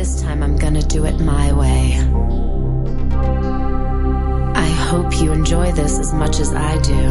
this time I'm gonna do it my way. I hope you enjoy this as much as I do.